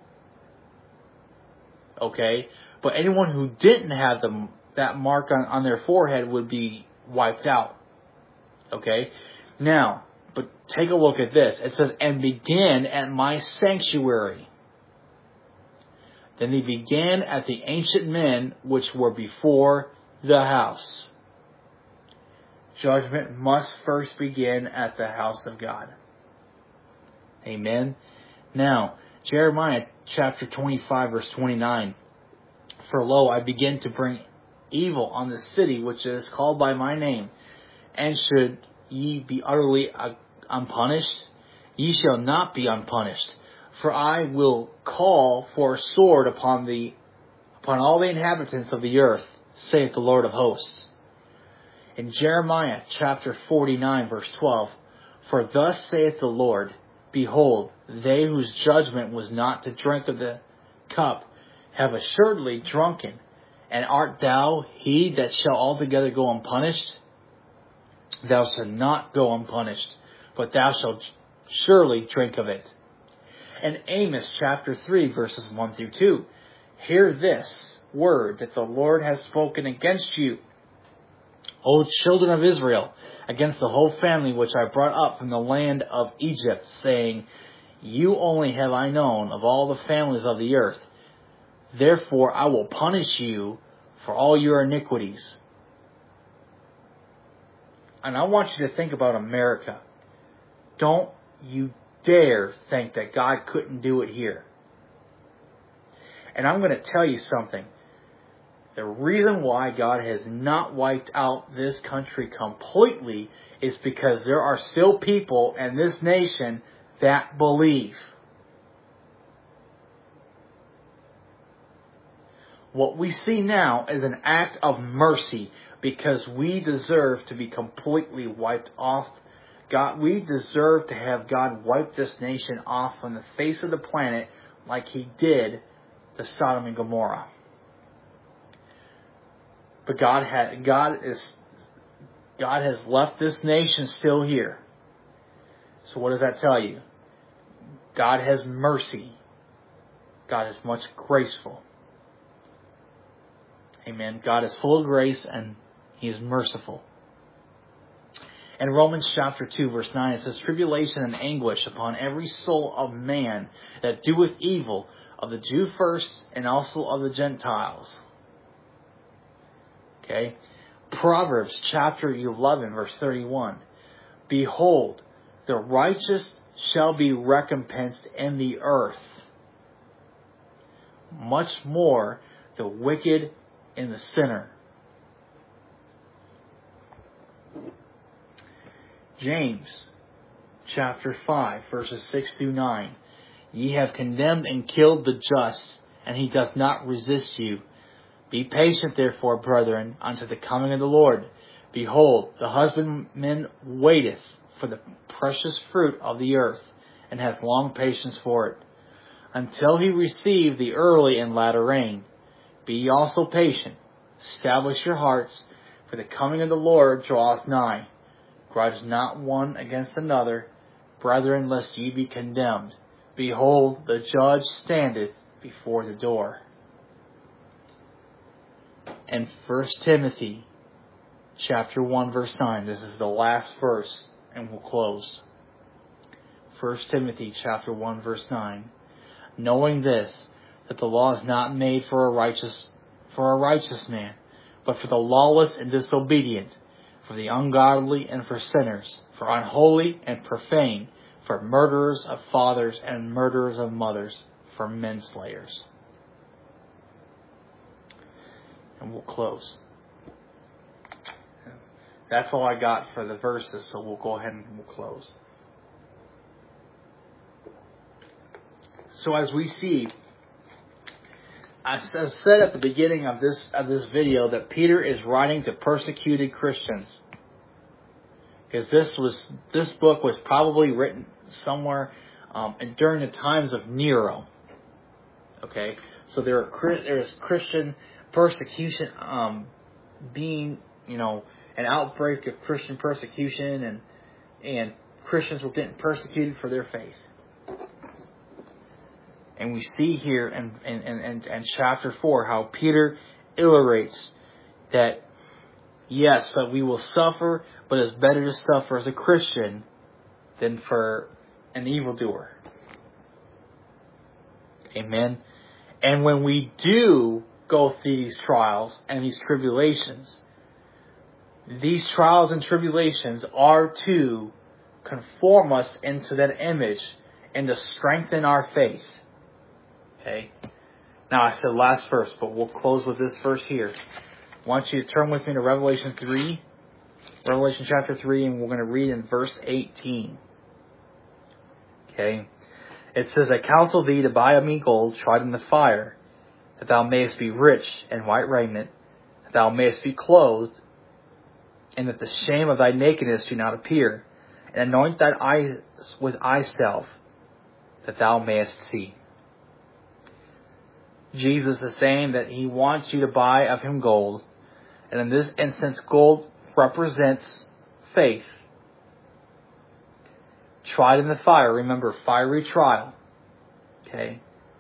Speaker 1: Okay? But anyone who didn't have that mark on their forehead would be wiped out. Okay? Now, but take a look at this. It says, "And begin at my sanctuary. Then they began at the ancient men which were before the house." Judgment must first begin at the house of God. Amen. Now, Jeremiah chapter 25, verse 29. For lo, I begin to bring evil on the city which is called by my name. And should ye be utterly unpunished? Ye shall not be unpunished. For I will call for a sword upon all the inhabitants of the earth, saith the Lord of hosts. In Jeremiah chapter 49, verse 12, For thus saith the Lord, Behold, they whose judgment was not to drink of the cup have assuredly drunken. And art thou he that shall altogether go unpunished? Thou shalt not go unpunished, but thou shalt surely drink of it. And Amos chapter 3, verses 1 through 2. Hear this word that the Lord has spoken against you, O children of Israel, against the whole family which I brought up from the land of Egypt, saying, You only have I known of all the families of the earth. Therefore I will punish you for all your iniquities. And I want you to think about America. Don't you dare think that God couldn't do it here. And I'm going to tell you something. The reason why God has not wiped out this country completely is because there are still people in this nation that believe. What we see now is an act of mercy because we deserve to be completely wiped off. We deserve to have God wipe this nation off from the face of the planet like He did to Sodom and Gomorrah. But God has left this nation still here. So what does that tell you? God has mercy. God is much graceful. Amen. God is full of grace and He is merciful. In Romans chapter 2, verse 9, it says, Tribulation and anguish upon every soul of man that doeth evil, of the Jew first, and also of the Gentiles. Okay? Proverbs chapter 11, verse 31. Behold, the righteous shall be recompensed in the earth. Much more the wicked and the sinner. James chapter 5, verses 6 through 9. Ye have condemned and killed the just, and he doth not resist you. Be patient, therefore, brethren, unto the coming of the Lord. Behold, the husbandman waiteth for the precious fruit of the earth, and hath long patience for it, until he receive the early and latter rain. Be ye also patient. Establish your hearts, for the coming of the Lord draweth nigh. Grudge not one against another, brethren, lest ye be condemned. Behold, the judge standeth before the door. And 1 Timothy chapter 1, verse 9. This is the last verse, and we'll close. 1 Timothy chapter 1, verse 9. Knowing this, that the law is not made for a righteous man, but for the lawless and disobedient, for the ungodly and for sinners, for unholy and profane, for murderers of fathers and murderers of mothers, for menslayers. And we'll close. That's all I got for the verses, so we'll go ahead and we'll close. So as we see, I said at the beginning of this video that Peter is writing to persecuted Christians, because this book was probably written somewhere during the times of Nero. Okay, so there's Christian persecution, being an outbreak of Christian persecution, and Christians were getting persecuted for their faith. And we see here in chapter 4 how Peter illustrates that, yes, that we will suffer, but it's better to suffer as a Christian than for an evildoer. Amen. And when we do go through these trials and these trials and tribulations are to conform us into that image and to strengthen our faith. Okay? Now, I said last verse, but we'll close with this verse here. I want you to turn with me to Revelation chapter 3, and we're going to read in verse 18. Okay? It says, I counsel thee to buy of me gold tried in the fire, that thou mayest be rich, and white raiment, that thou mayest be clothed, and that the shame of thy nakedness do not appear, and anoint thine eyes with eye salve, that thou mayest see. Jesus is saying that he wants you to buy of him gold, and in this instance, gold represents faith. Tried in the fire. Remember, fiery trial. Okay?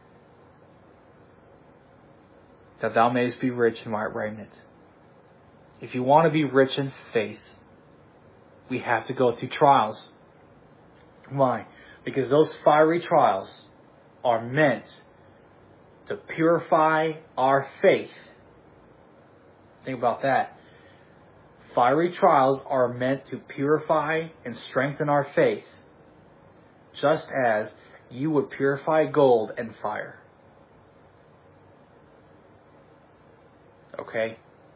Speaker 1: That thou mayest be rich in white raiment. If you want to be rich in faith, we have to go through trials. Why? Because those fiery trials are meant to purify our faith. Think about that. Fiery trials are meant to purify and strengthen our faith, just as you would purify gold and fire. Okay?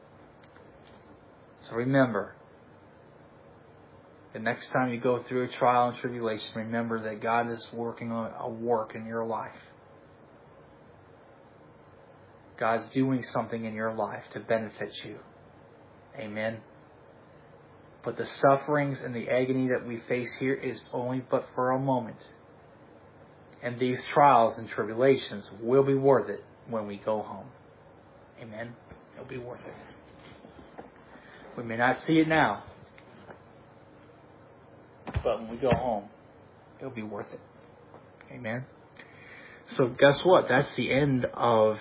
Speaker 1: So remember, the next time you go through a trial and tribulation, remember that God is working on a work in your life. God's doing something in your life to benefit you. Amen. But the sufferings and the agony that we face here is only but for a moment. And these trials and tribulations will be worth it when we go home. Amen. It'll be worth it. We may not see it now, but when we go home, it'll be worth it. Amen. So guess what? That is the end of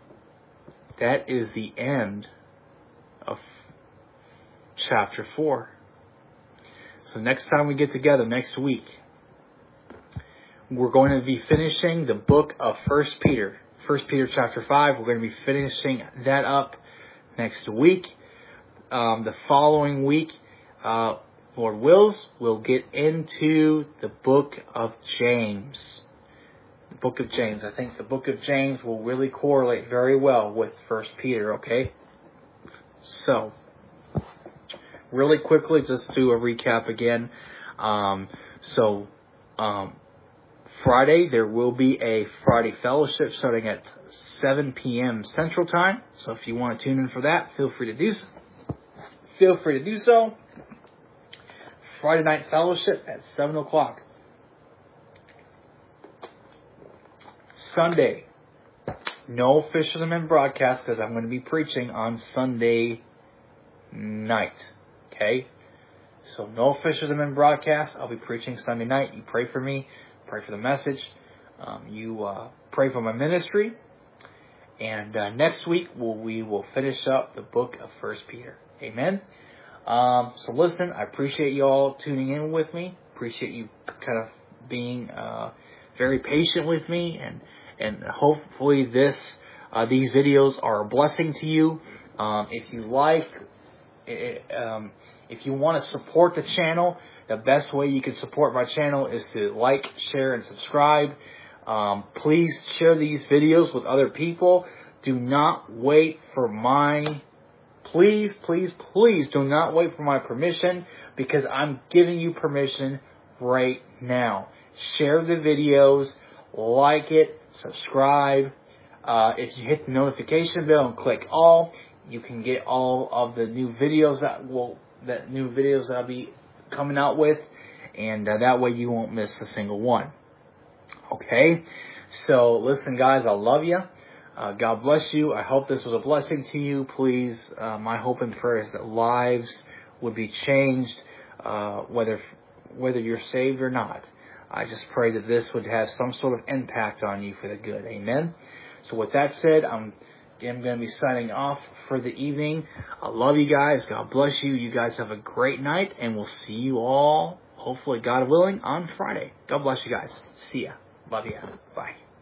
Speaker 1: chapter 4. So next time we get together, next week, we're going to be finishing the book of 1 Peter. 1 Peter chapter 5, we're going to be finishing that up next week. The following week, Lord wills, we'll get into the book of James. The book of James. I think the book of James will really correlate very well with 1 Peter, okay? So, really quickly, just do a recap again. Friday, there will be a Friday fellowship starting at 7 p.m. Central Time. So if you want to tune in for that, feel free to do so. Friday night fellowship at 7 o'clock. Sunday, no Fisherman broadcast because I'm going to be preaching on Sunday night. Okay? So no Fisherman broadcast. I'll be preaching Sunday night. You pray for me. Pray for the message. You pray for my ministry. And next week, we will finish up the book of 1 Peter. Amen? So listen, I appreciate you all tuning in with me. Appreciate you kind of being very patient with me. And hopefully these videos are a blessing to you. If you like, if you want to support the channel, the best way you can support my channel is to like, share, and subscribe. Please share these videos with other people. Do not wait for please do not wait for my permission, because I'm giving you permission right now. Share the videos, like it, subscribe. If you hit the notification bell and click all, you can get all of the new videos that I'll be coming out with, and that way you won't miss a single one. Okay? So listen, guys, I love you. God bless you. I hope this was a blessing to you. Please, my hope and prayer is that lives would be changed, whether you're saved or not. I just pray that this would have some sort of impact on you for the good. Amen. So with that said, I'm going to be signing off for the evening. I love you guys. God bless you. You guys have a great night, and we'll see you all, hopefully, God willing, on Friday. God bless you guys. See ya. Love ya. Bye.